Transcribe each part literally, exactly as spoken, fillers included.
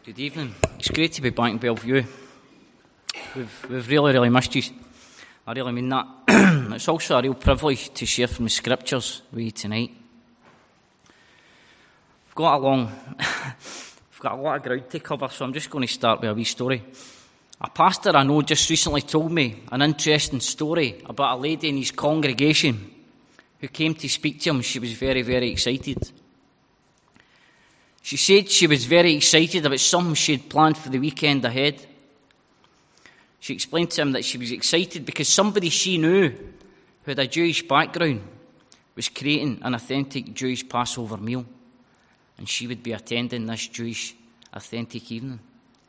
Good evening. It's great to be back in Bellevue. We've, we've really, really missed you. I really mean that. It's also a real privilege to share from the scriptures with you tonight. We've got a long, we've got a lot of ground to cover, so I'm just going to start with a wee story. A pastor I know just recently told me an interesting story about a lady in his congregation who came to speak to him. She was very, very excited. She said she was very excited about something she had planned for the weekend ahead. She explained to him that she was excited because somebody she knew who had a Jewish background was creating an authentic Jewish Passover meal, and she would be attending this Jewish authentic evening.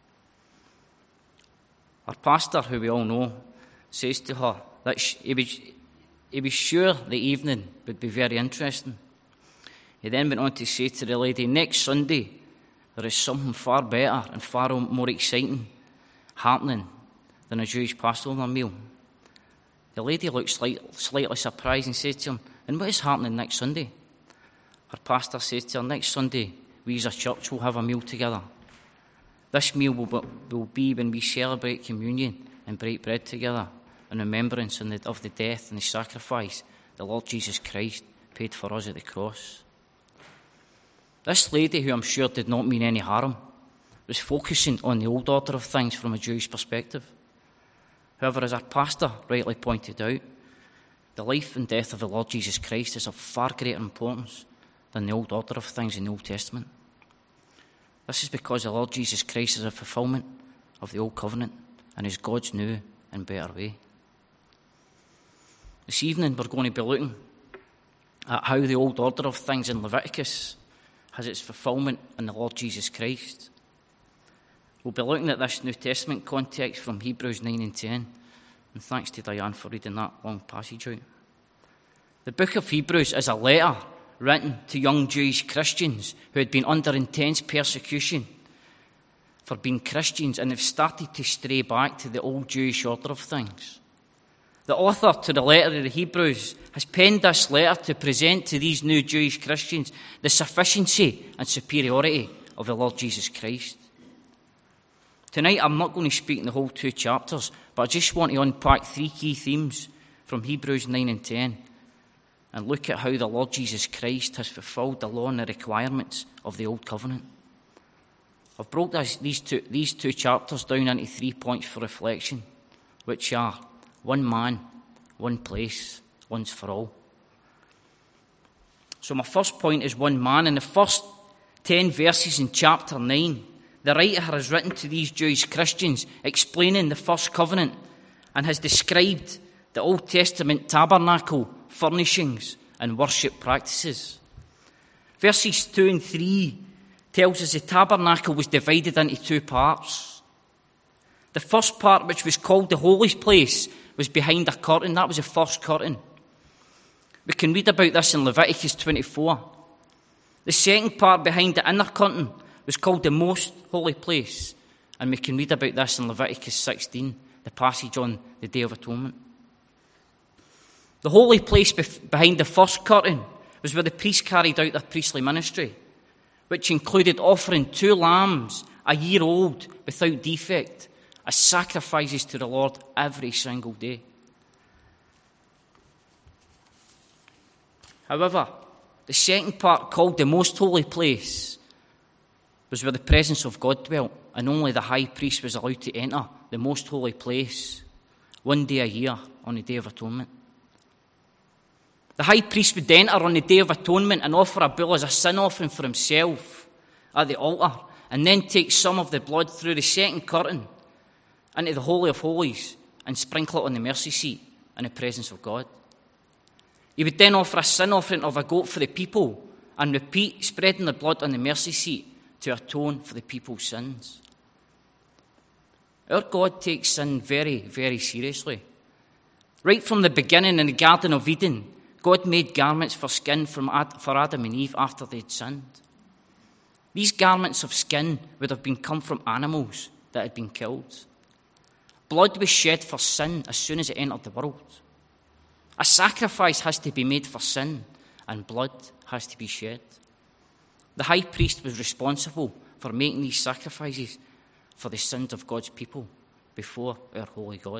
Her pastor, who we all know, says to her that she, he, was, he was sure the evening would be very interesting. He then went on to say to the lady, next Sunday, there is something far better and far more exciting happening than a Jewish Passover meal. The lady looked slight, slightly surprised and said to him, and what is happening next Sunday? Her pastor said to her, next Sunday, we as a church will have a meal together. This meal will be, will be when we celebrate communion and break bread together in remembrance of the death and the sacrifice the Lord Jesus Christ paid for us at the cross. This lady, who I'm sure did not mean any harm, was focusing on the old order of things from a Jewish perspective. However, as our pastor rightly pointed out, the life and death of the Lord Jesus Christ is of far greater importance than the old order of things in the Old Testament. This is because the Lord Jesus Christ is a fulfillment of the Old Covenant and is God's new and better way. This evening we're going to be looking at how the old order of things in Leviticus has its fulfillment in the Lord Jesus Christ. We'll be looking at this New Testament context from Hebrews nine and ten, and thanks to Diane for reading that long passage out. The book of Hebrews is a letter written to young Jewish Christians who had been under intense persecution for being Christians and have started to stray back to the old Jewish order of things. The author to the letter of the Hebrews has penned this letter to present to these new Jewish Christians the sufficiency and superiority of the Lord Jesus Christ. Tonight I'm not going to speak in the whole two chapters, but I just want to unpack three key themes from Hebrews nine and ten and look at how the Lord Jesus Christ has fulfilled the law and the requirements of the Old Covenant. I've broke this, these, two, these two chapters down into three points for reflection, which are one man, one place, once for all. So my first point is one man. In the first ten verses in chapter nine, the writer has written to these Jewish Christians explaining the first covenant and has described the Old Testament tabernacle furnishings and worship practices. Verses two and three tells us the tabernacle was divided into two parts. The first part, which was called the holy place, was behind a curtain. That was the first curtain. We can read about this in Leviticus twenty-four. The second part, behind the inner curtain, was called the most holy place, and we can read about this in Leviticus sixteen, the passage on the Day of Atonement. The holy place behind the first curtain was where the priests carried out their priestly ministry, which included offering two lambs, a year old, without defect, as sacrifices to the Lord every single day. However, the second part, called the most holy place, was where the presence of God dwelt, and only the high priest was allowed to enter the most holy place one day a year on the Day of Atonement. The high priest would enter on the Day of Atonement and offer a bull as a sin offering for himself at the altar, and then take some of the blood through the second curtain into the Holy of Holies and sprinkle it on the mercy seat in the presence of God. He would then offer a sin offering of a goat for the people and repeat spreading the blood on the mercy seat to atone for the people's sins. Our God takes sin very, very seriously. Right from the beginning in the Garden of Eden, God made garments for skin from Ad, for Adam and Eve after they'd sinned. These garments of skin would have been come from animals that had been killed. Blood was shed for sin as soon as it entered the world. A sacrifice has to be made for sin, and blood has to be shed. The high priest was responsible for making these sacrifices for the sins of God's people before our holy God.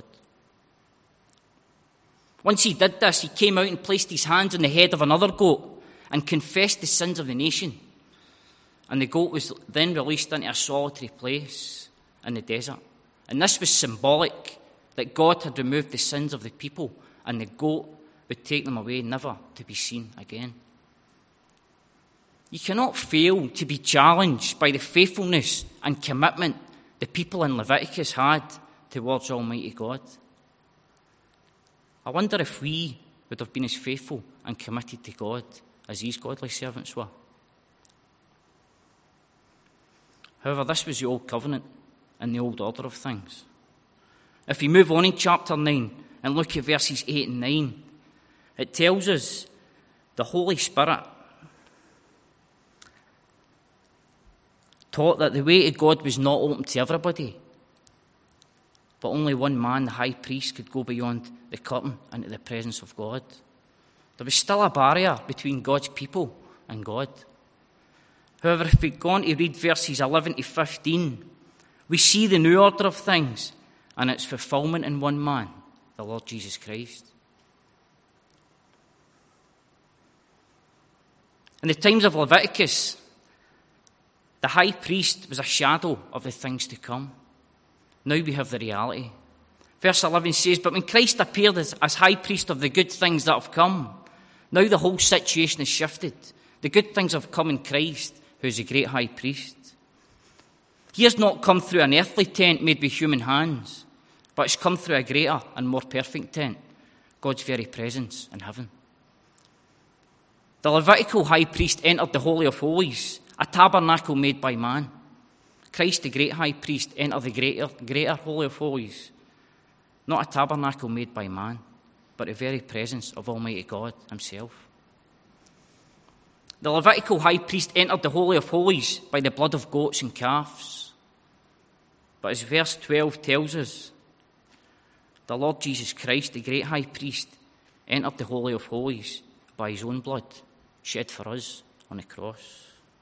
Once he did this, he came out and placed his hands on the head of another goat and confessed the sins of the nation. And the goat was then released into a solitary place in the desert. And this was symbolic that God had removed the sins of the people, and the goat would take them away, never to be seen again. You cannot fail to be challenged by the faithfulness and commitment the people in Leviticus had towards Almighty God. I wonder if we would have been as faithful and committed to God as these godly servants were. However, this was the old covenant and the old order of things. If we move on in chapter nine and look at verses eight and nine, it tells us the Holy Spirit taught that the way to God was not open to everybody, but only one man, the high priest, could go beyond the curtain into the presence of God. There was still a barrier between God's people and God. However, if we go on to read verses eleven to fifteen, we see the new order of things and its fulfillment in one man, the Lord Jesus Christ. In the times of Leviticus, the high priest was a shadow of the things to come. Now we have the reality. Verse eleven says, "But when Christ appeared as, as high priest of the good things that have come, now the whole situation is shifted. The good things have come in Christ, who is a great high priest. He has not come through an earthly tent made with human hands, but has come through a greater and more perfect tent, God's very presence in heaven." The Levitical high priest entered the Holy of Holies, a tabernacle made by man. Christ, the great high priest, entered the greater, greater Holy of Holies, not a tabernacle made by man, but the very presence of Almighty God himself. The Levitical high priest entered the Holy of Holies by the blood of goats and calves. But as verse twelve tells us, the Lord Jesus Christ, the great high priest, entered the Holy of Holies by his own blood, shed for us on the cross.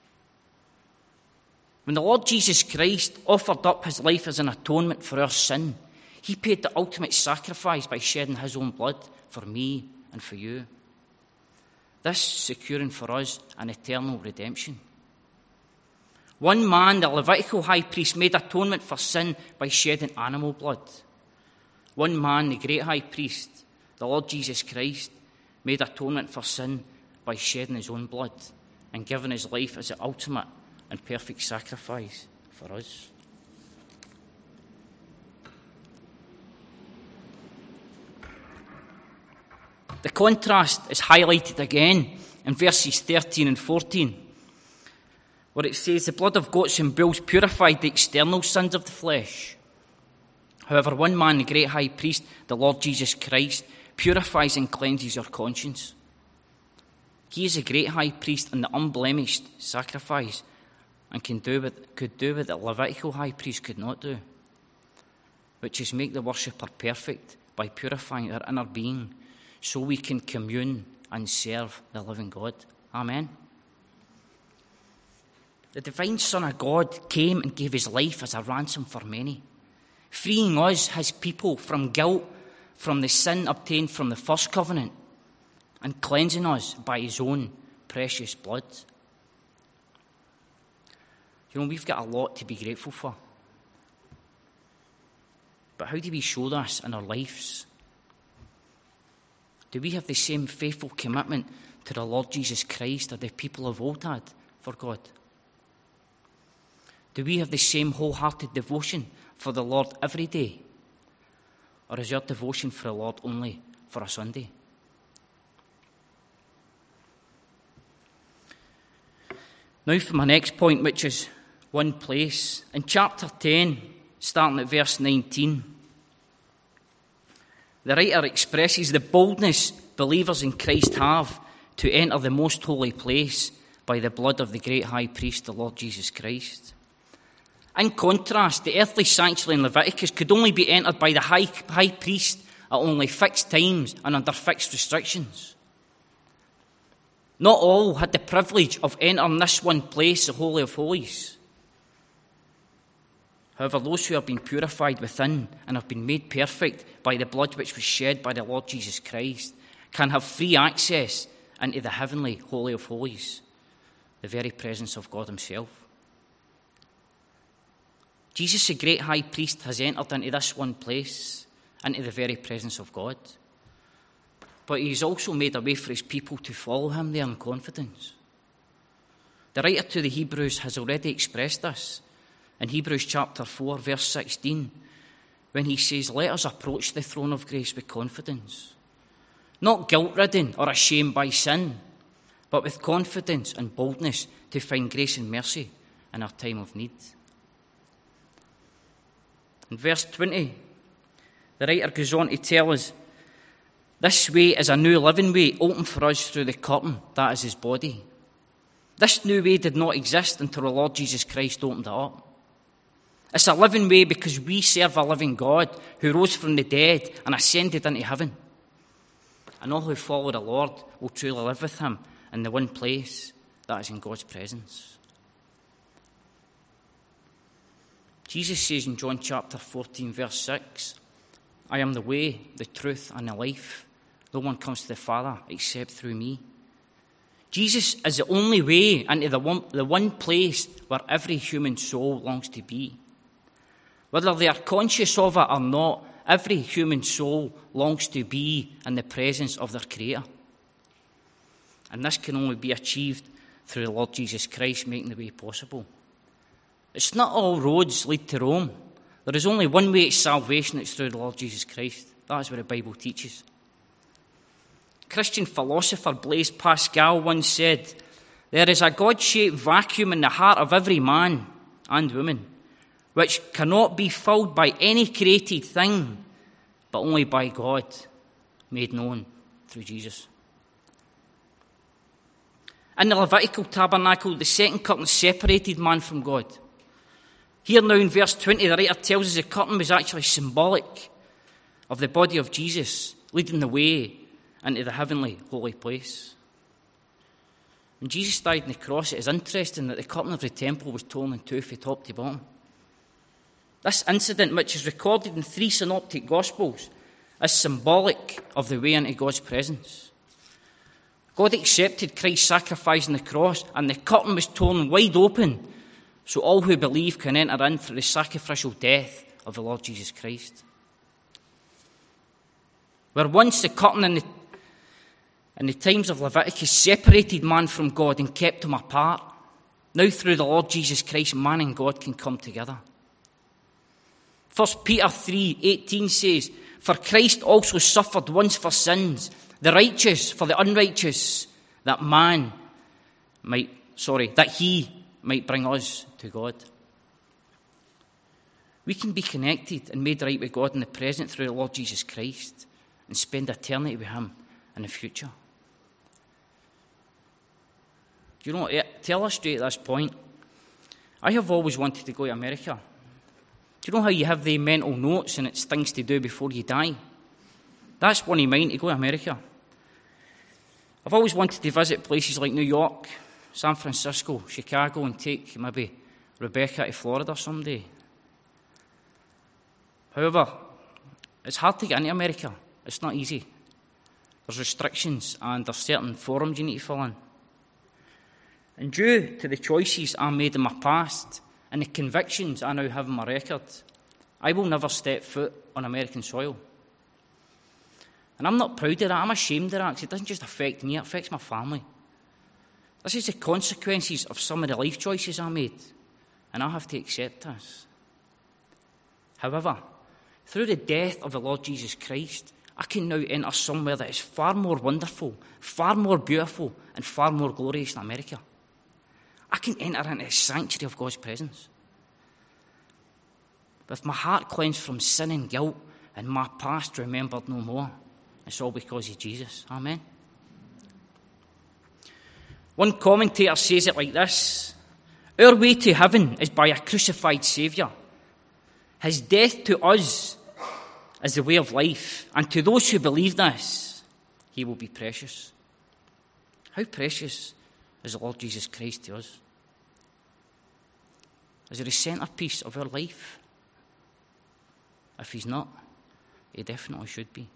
When the Lord Jesus Christ offered up his life as an atonement for our sin, he paid the ultimate sacrifice by shedding his own blood for me and for you. This securing for us an eternal redemption. One man, the Levitical high priest, made atonement for sin by shedding animal blood. One man, the great high priest, the Lord Jesus Christ, made atonement for sin by shedding his own blood and giving his life as the ultimate and perfect sacrifice for us. The contrast is highlighted again in verses thirteen and fourteen, where it says, "The blood of goats and bulls purified the external sins of the flesh. However, one man, the great high priest, the Lord Jesus Christ, purifies and cleanses your conscience. He is a great high priest and the unblemished sacrifice, and can do what, could do what the Levitical high priest could not do, which is make the worshipper perfect by purifying our inner being, so we can commune and serve the living God." Amen. The divine Son of God came and gave his life as a ransom for many, freeing us, his people, from guilt, from the sin obtained from the first covenant, and cleansing us by his own precious blood. You know, we've got a lot to be grateful for. But how do we show this in our lives? Do we have the same faithful commitment to the Lord Jesus Christ that the people of old had for God? Do we have the same wholehearted devotion for the Lord every day? Or is your devotion for the Lord only for a Sunday? Now for my next point, which is one place. In chapter ten, starting at verse nineteen, the writer expresses the boldness believers in Christ have to enter the most holy place by the blood of the great high priest, the Lord Jesus Christ. In contrast, the earthly sanctuary in Leviticus could only be entered by the high, high priest at only fixed times and under fixed restrictions. Not all had the privilege of entering this one place, the Holy of Holies. However, those who have been purified within and have been made perfect by the blood which was shed by the Lord Jesus Christ can have free access into the heavenly Holy of Holies, the very presence of God himself. Jesus, the great high priest, has entered into this one place, into the very presence of God. But he's also made a way for his people to follow him there in confidence. The writer to the Hebrews has already expressed this in Hebrews chapter four, verse sixteen, when he says, "Let us approach the throne of grace with confidence, not guilt-ridden or ashamed by sin, but with confidence and boldness to find grace and mercy in our time of need." In verse twenty, the writer goes on to tell us, this way is a new living way opened for us through the curtain, that is his body. This new way did not exist until the Lord Jesus Christ opened it up. It's a living way because we serve a living God who rose from the dead and ascended into heaven. And all who follow the Lord will truly live with him in the one place, that is in God's presence. Jesus says in John chapter fourteen, verse six, "I am the way, the truth, and the life. No one comes to the Father except through me." Jesus is the only way into the one, the one place where every human soul longs to be. Whether they are conscious of it or not, every human soul longs to be in the presence of their Creator. And this can only be achieved through the Lord Jesus Christ making the way possible. It's not all roads lead to Rome. There is only one way to salvation, it's through the Lord Jesus Christ. That is what the Bible teaches. Christian philosopher Blaise Pascal once said, "There is a God-shaped vacuum in the heart of every man and woman, which cannot be filled by any created thing, but only by God, made known through Jesus." In the Levitical tabernacle, the second curtain separated man from God. Here now in verse twenty, the writer tells us the curtain was actually symbolic of the body of Jesus, leading the way into the heavenly holy place. When Jesus died on the cross, it is interesting that the curtain of the temple was torn in two from top to bottom. This incident, which is recorded in three synoptic gospels, is symbolic of the way into God's presence. God accepted Christ's sacrifice on the cross, and the curtain was torn wide open, so all who believe can enter in through the sacrificial death of the Lord Jesus Christ. Where once the curtain in the, in the times of Leviticus separated man from God and kept him apart, now through the Lord Jesus Christ, man and God can come together. First Peter three eighteen says, "For Christ also suffered once for sins, the righteous for the unrighteous, that man might, sorry, that he might bring us to God." We can be connected and made right with God in the present through the Lord Jesus Christ and spend eternity with him in the future. Do you know what? To illustrate this point, I have always wanted to go to America. Do you know how you have the mental notes and it's things to do before you die? That's one of mine, to go to America. I've always wanted to visit places like New York, San Francisco, Chicago, and take maybe Rebecca to Florida someday. However, it's hard to get into America. It's not easy. There's restrictions and there's certain forms you need to fill in. And due to the choices I made in my past and the convictions I now have in my record, I will never step foot on American soil. And I'm not proud of that. I'm ashamed of that because it doesn't just affect me, it affects my family. This is the consequences of some of the life choices I made, and I have to accept this. However, through the death of the Lord Jesus Christ, I can now enter somewhere that is far more wonderful, far more beautiful, and far more glorious than America. I can enter into the sanctuary of God's presence. With my heart cleansed from sin and guilt, and my past remembered no more. It's all because of Jesus. Amen. One commentator says it like this: "Our way to heaven is by a crucified Saviour. His death to us is the way of life, and to those who believe this, he will be precious." How precious is the Lord Jesus Christ to us? Is he the centrepiece of our life? If he's not, he definitely should be.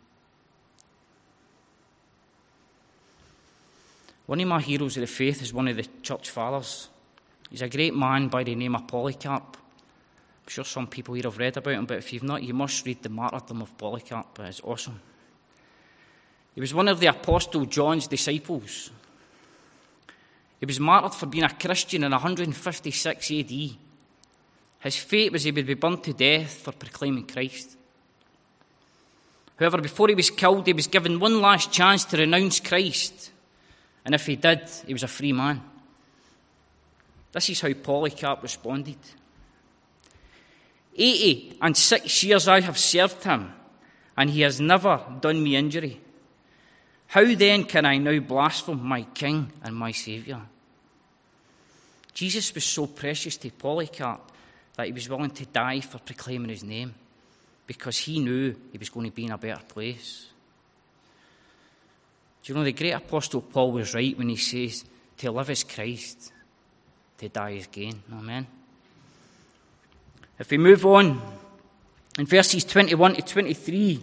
One of my heroes of the faith is one of the church fathers. He's a great man by the name of Polycarp. I'm sure some people here have read about him, but if you've not, you must read the martyrdom of Polycarp. It's awesome. He was one of the Apostle John's disciples. He was martyred for being a Christian in one fifty-six A D. His fate was he would be burned to death for proclaiming Christ. However, before he was killed, he was given one last chance to renounce Christ. And if he did, he was a free man. This is how Polycarp responded. Eighty and six years I have served him, and he has never done me injury. How then can I now blaspheme my King and my Saviour? Jesus was so precious to Polycarp that he was willing to die for proclaiming his name, because he knew he was going to be in a better place. Do you know, the great Apostle Paul was right when he says, to live is Christ, to die is gain. Amen. If we move on, in verses twenty-one to twenty-three,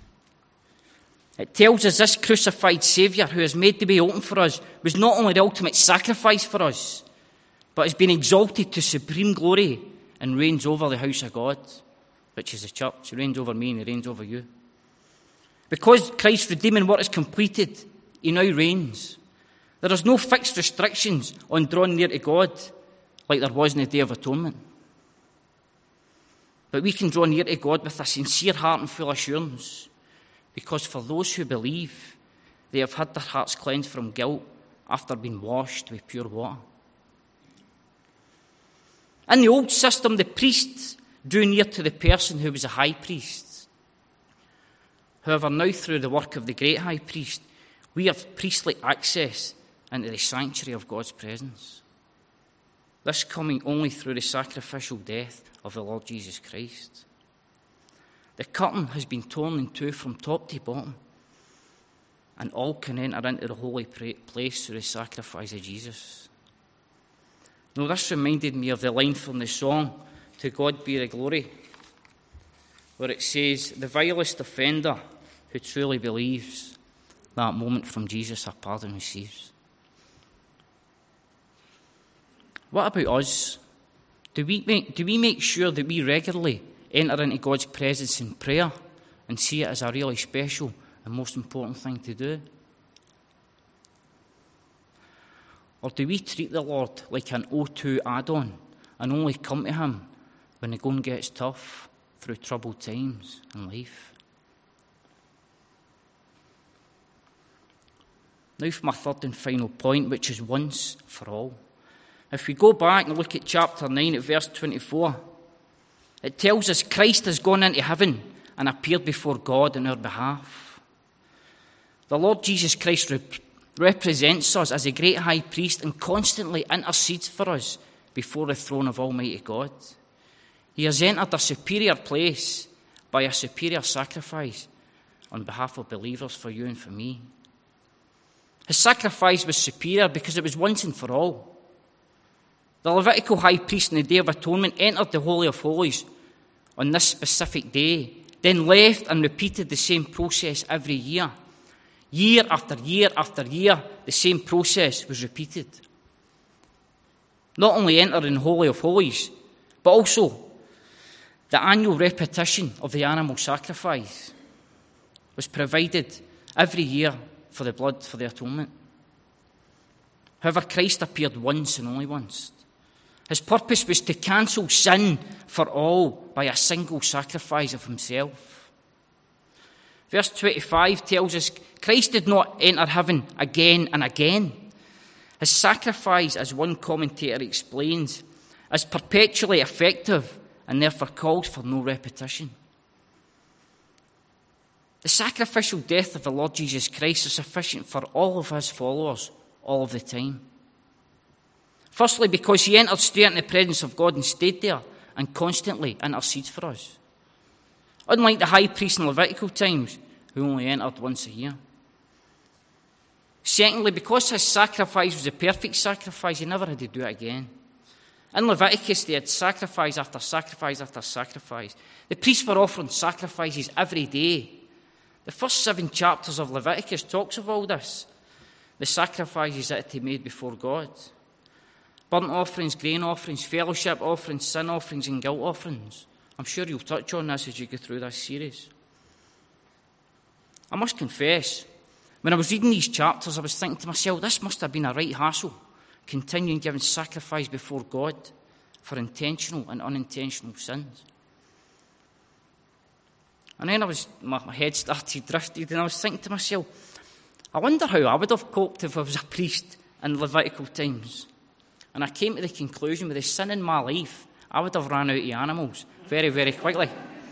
it tells us this crucified Saviour who has made the way open for us was not only the ultimate sacrifice for us, but has been exalted to supreme glory and reigns over the house of God, which is the church. He reigns over me and he reigns over you. Because Christ's redeeming work is completed, he now reigns. There is no fixed restrictions on drawing near to God like there was in the Day of Atonement. But we can draw near to God with a sincere heart and full assurance, because for those who believe, they have had their hearts cleansed from guilt after being washed with pure water. In the old system, the priests drew near to the person who was a high priest. However, now through the work of the great high priest, we have priestly access into the sanctuary of God's presence. This coming only through the sacrificial death of the Lord Jesus Christ. The curtain has been torn in two from top to bottom, and all can enter into the holy place through the sacrifice of Jesus. Now, this reminded me of the line from the song, To God Be the Glory, where it says, the vilest offender who truly believes, that moment from Jesus a pardon receives. What about us? Do we make, do we make sure that we regularly enter into God's presence in prayer and see it as a really special and most important thing to do? Or do we treat the Lord like an O two add-on and only come to him when the going gets tough through troubled times in life? Now for my third and final point, which is once for all. If we go back and look at chapter nine at verse twenty-four, it tells us Christ has gone into heaven and appeared before God on our behalf. The Lord Jesus Christ rep- represents us as a great high priest and constantly intercedes for us before the throne of Almighty God. He has entered a superior place by a superior sacrifice on behalf of believers, for you and for me. His sacrifice was superior because it was once and for all. The Levitical high priest in the Day of Atonement entered the Holy of Holies on this specific day, then left and repeated the same process every year. Year after year after year, the same process was repeated. Not only entering the Holy of Holies, but also the annual repetition of the animal sacrifice was provided every year for the blood for the atonement. However, Christ appeared once and only once. His purpose was to cancel sin for all by a single sacrifice of himself. Verse twenty-five tells us Christ did not enter heaven again and again. His sacrifice, as one commentator explains, is perpetually effective and therefore calls for no repetition. The sacrificial death of the Lord Jesus Christ is sufficient for all of his followers all of the time. Firstly, because he entered straight into the presence of God and stayed there and constantly intercedes for us. Unlike the high priest in Levitical times, who only entered once a year. Secondly, because his sacrifice was a perfect sacrifice, he never had to do it again. In Leviticus, they had sacrifice after sacrifice after sacrifice. The priests were offering sacrifices every day. The first seven chapters of Leviticus talks of all this. The sacrifices that they made before God. Burnt offerings, grain offerings, fellowship offerings, sin offerings and guilt offerings. I'm sure you'll touch on this as you go through this series. I must confess, when I was reading these chapters, I was thinking to myself, this must have been a right hassle, continuing giving sacrifice before God for intentional and unintentional sins. And then I was, my, my head started drifting, and I was thinking to myself, I wonder how I would have coped if I was a priest in Levitical times. And I came to the conclusion, with the sin in my life, I would have run out of animals very, very quickly.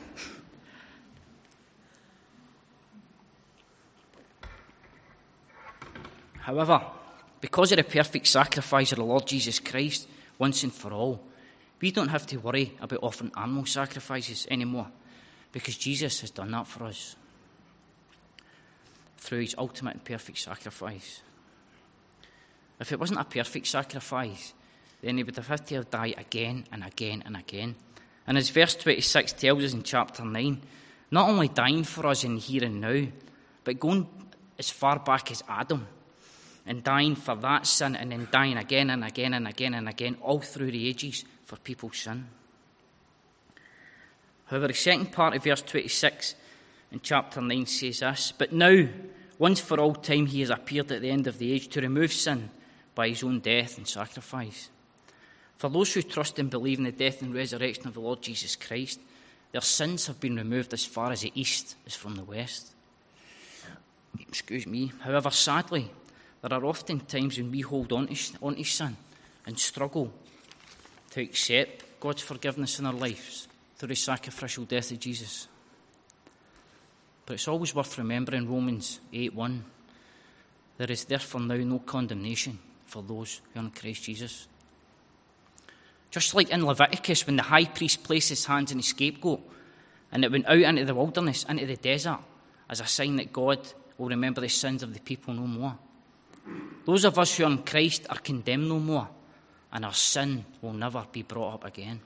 However, because of the perfect sacrifice of the Lord Jesus Christ, once and for all, we don't have to worry about offering animal sacrifices anymore, because Jesus has done that for us through his ultimate and perfect sacrifice. If it wasn't a perfect sacrifice, then he would have had to have died again and again and again. And as verse twenty-six tells us in chapter nine, not only dying for us in here and now, but going as far back as Adam, and dying for that sin, and then dying again and again and again and again, all through the ages for people's sin. However, the second part of verse twenty-six in chapter nine says this, but now, once for all time, he has appeared at the end of the age to remove sin by his own death and sacrifice. For those who trust and believe in the death and resurrection of the Lord Jesus Christ, their sins have been removed as far as the east is from the west. Excuse me. However, sadly, there are often times when we hold on to, on to sin and struggle to accept God's forgiveness in our lives through the sacrificial death of Jesus. But it's always worth remembering Romans eight one. There is therefore now no condemnation for those who are in Christ Jesus. Just like in Leviticus, when the high priest placed his hands on the scapegoat and it went out into the wilderness, into the desert, as a sign that God will remember the sins of the people no more. Those of us who are in Christ are condemned no more, and our sin will never be brought up again.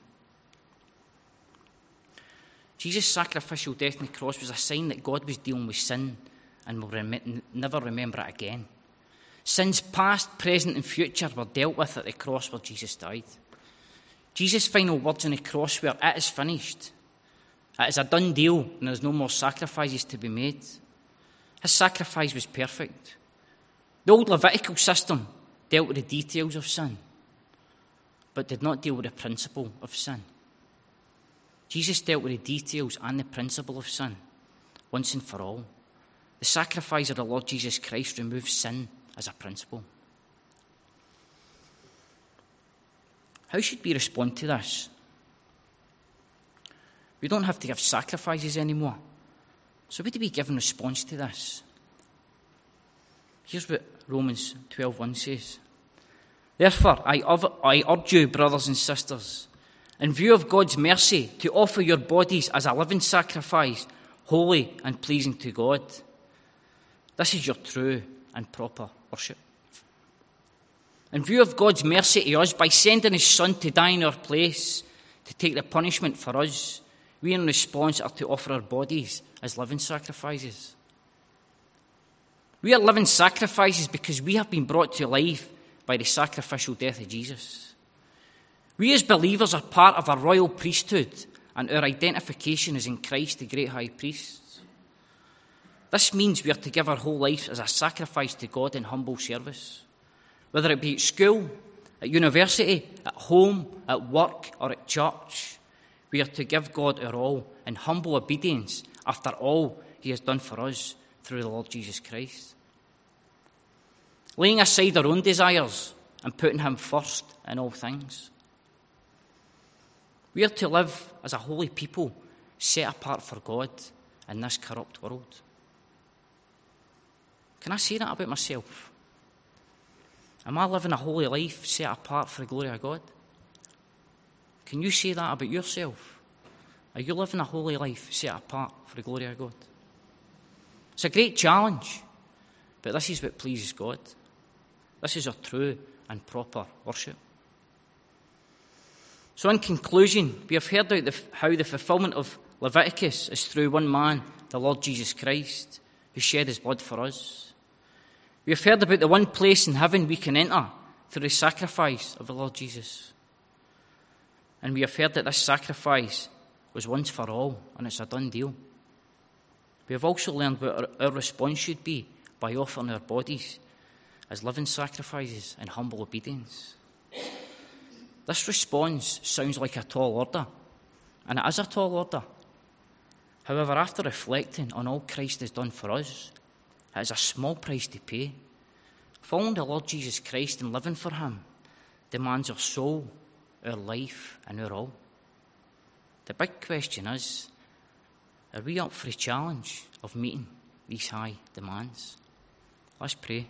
Jesus' sacrificial death on the cross was a sign that God was dealing with sin and will rem- never remember it again. Sins past, present and future were dealt with at the cross where Jesus died. Jesus' final words on the cross were, "It is finished." It is a done deal and there's no more sacrifices to be made. His sacrifice was perfect. The old Levitical system dealt with the details of sin, but did not deal with the principle of sin. Jesus dealt with the details and the principle of sin, once and for all. The sacrifice of the Lord Jesus Christ removes sin as a principle. How should we respond to this? We don't have to give sacrifices anymore. So what do we give in response to this? Here's what Romans twelve one says. Therefore, I, I urge you, brothers and sisters, in view of God's mercy, to offer your bodies as a living sacrifice, holy and pleasing to God. This is your true and proper worship. In view of God's mercy to us, by sending his Son to die in our place, to take the punishment for us, we in response are to offer our bodies as living sacrifices. We are living sacrifices because we have been brought to life by the sacrificial death of Jesus. We as believers are part of a royal priesthood, and our identification is in Christ, the great high priest. This means we are to give our whole life as a sacrifice to God in humble service. Whether it be at school, at university, at home, at work, or at church, we are to give God our all in humble obedience after all he has done for us through the Lord Jesus Christ. Laying aside our own desires and putting him first in all things. We are to live as a holy people set apart for God in this corrupt world. Can I say that about myself? Am I living a holy life set apart for the glory of God? Can you say that about yourself? Are you living a holy life set apart for the glory of God? It's a great challenge, but this is what pleases God. This is our true and proper worship. So in conclusion, we have heard out the, how the fulfillment of Leviticus is through one man, the Lord Jesus Christ, who shed his blood for us. We have heard about the one place in heaven we can enter through the sacrifice of the Lord Jesus. And we have heard that this sacrifice was once for all, and it's a done deal. We have also learned what our, our response should be by offering our bodies as living sacrifices in humble obedience. This response sounds like a tall order, and it is a tall order. However, after reflecting on all Christ has done for us, it is a small price to pay. Following the Lord Jesus Christ and living for him demands our soul, our life, and our all. The big question is, are we up for the challenge of meeting these high demands? Let's pray.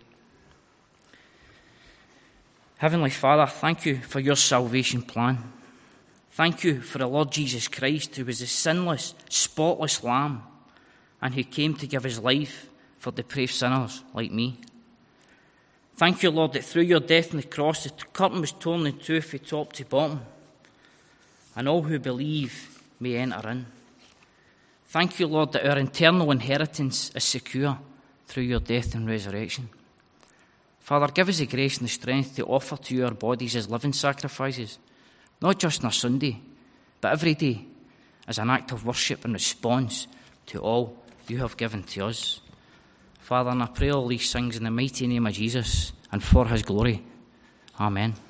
Heavenly Father, thank you for your salvation plan. Thank you for the Lord Jesus Christ, who was a sinless, spotless lamb, and who came to give his life for depraved sinners like me. Thank you, Lord, that through your death on the cross, the curtain was torn in two from top to bottom, and all who believe may enter in. Thank you, Lord, that our eternal inheritance is secure through your death and resurrection. Father, give us the grace and the strength to offer to you our bodies as living sacrifices, not just on a Sunday, but every day, as an act of worship and response to all you have given to us. Father, and I pray all these things in the mighty name of Jesus and for his glory. Amen.